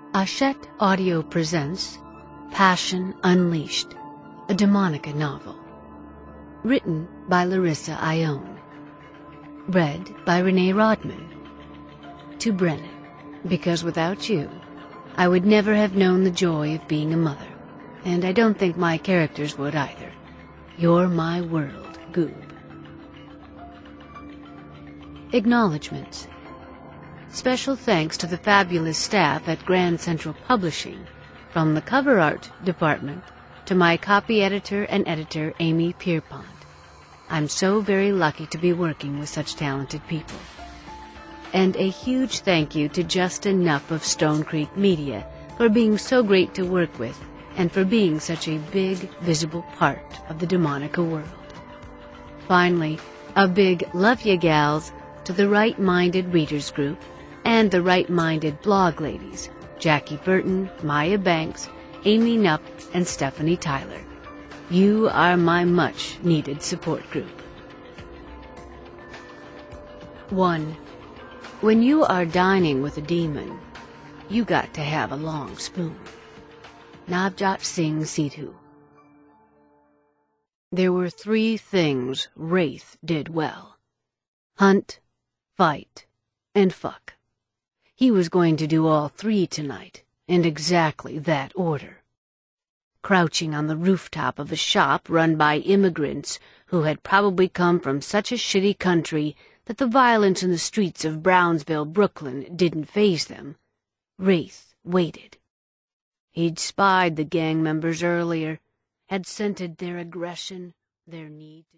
Hachette Audio presents Passion Unleashed, a Demonica novel. Written by Larissa Ione. Read by Renee Rodman. To Brennan, because without you, I would never have known the joy of being a mother, and I don't think my characters would either. You're my world, Goob. Acknowledgements. Special thanks to the fabulous staff at Grand Central Publishing, from the cover art department to my copy editor and editor, Amy Pierpont. I'm so very lucky to be working with such talented people. And a huge thank you to Justin Knupp of Stone Creek Media for being so great to work with and for being such a big, visible part of the Demonica world. Finally, a big love ya gals to the Right-Minded Readers Group and the Right-Minded Blog Ladies, Jackie Burton, Maya Banks, Amy Knupp, and Stephanie Tyler. You are my much-needed support group. 1. When you are dining with a demon, you got to have a long spoon. Navjot Singh Sidhu. There were 3 things Wraith did well: hunt, fight, and fuck. He was going to do all 3 tonight, in exactly that order. Crouching on the rooftop of a shop run by immigrants who had probably come from such a shitty country that the violence in the streets of Brownsville, Brooklyn, didn't faze them, Wraith waited. He'd spied the gang members earlier, had scented their aggression, their need to